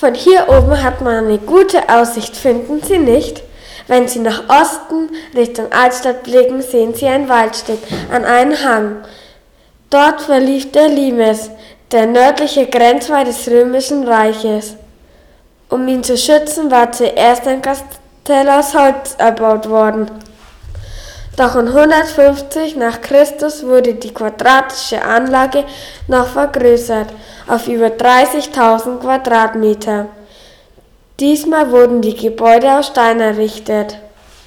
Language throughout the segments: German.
Von hier oben hat man eine gute Aussicht, finden Sie nicht? Wenn Sie nach Osten Richtung Altstadt blicken, sehen Sie ein Waldstück an einen Hang. Dort verlief der Limes, der nördliche Grenzwall des Römischen Reiches. Um ihn zu schützen, war zuerst ein Kastell aus Holz erbaut worden. Doch in 150 nach Christus wurde die quadratische Anlage noch vergrößert auf über 30.000 Quadratmeter. Diesmal wurden die Gebäude aus Stein errichtet.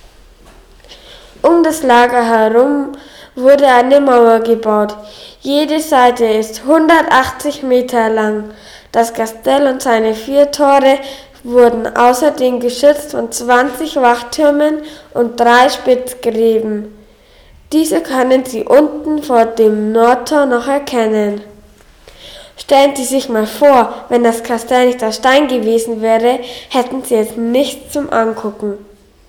Um das Lager herum wurde eine Mauer gebaut. Jede Seite ist 180 Meter lang. Das Kastell und seine 4 Tore wurden außerdem geschützt von 20 Wachtürmen und 3 Spitzgräben. Diese können Sie unten vor dem Nordtor noch erkennen. Stellen Sie sich mal vor, wenn das Kastell nicht aus Stein gewesen wäre, hätten Sie jetzt nichts zum Angucken.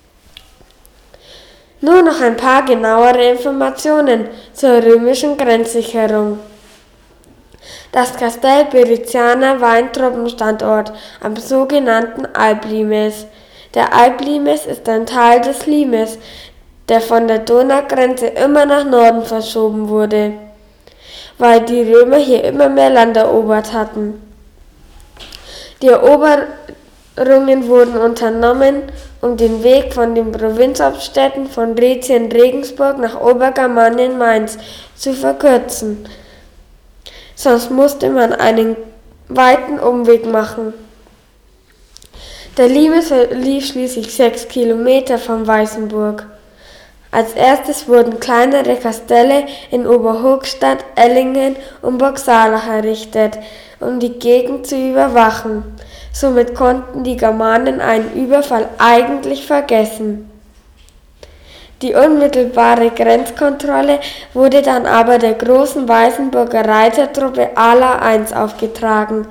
Nur noch ein paar genauere Informationen zur römischen Grenzsicherung. Das Kastell Beriziana war ein Truppenstandort am sogenannten Alblimes. Der Alblimes ist ein Teil des Limes, der von der Donaugrenze immer nach Norden verschoben wurde, weil die Römer hier immer mehr Land erobert hatten. Die Eroberungen wurden unternommen, um den Weg von den Provinzhauptstädten von Rätien Regensburg nach Obergermanien Mainz zu verkürzen. Sonst musste man einen weiten Umweg machen. Der Limes lief schließlich 6 Kilometer von Weißenburg. Als erstes wurden kleinere Kastelle in Oberhochstadt, Ellingen und Burgsalach errichtet, um die Gegend zu überwachen. Somit konnten die Germanen einen Überfall eigentlich vergessen. Die unmittelbare Grenzkontrolle wurde dann aber der großen Weißenburger Reitertruppe Ala I aufgetragen.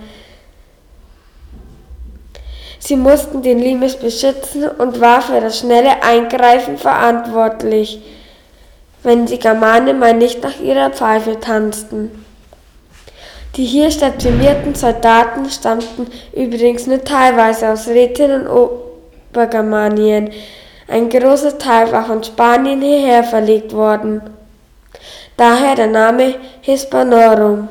Sie mussten den Limes beschützen und war für das schnelle Eingreifen verantwortlich, wenn die Germanen mal nicht nach ihrer Pfeife tanzten. Die hier stationierten Soldaten stammten übrigens nur teilweise aus Rätien und Obergermanien. Ein großer Teil war von Spanien hierher verlegt worden. Daher der Name Hispanorum.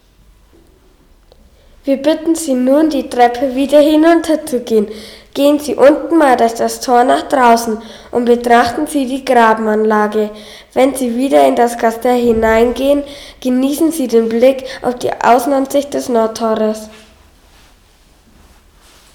Wir bitten Sie nun, die Treppe wieder hinunterzugehen. Gehen Sie unten mal durch das Tor nach draußen und betrachten Sie die Grabenanlage. Wenn Sie wieder in das Kastell hineingehen, genießen Sie den Blick auf die Außenansicht des Nordtores.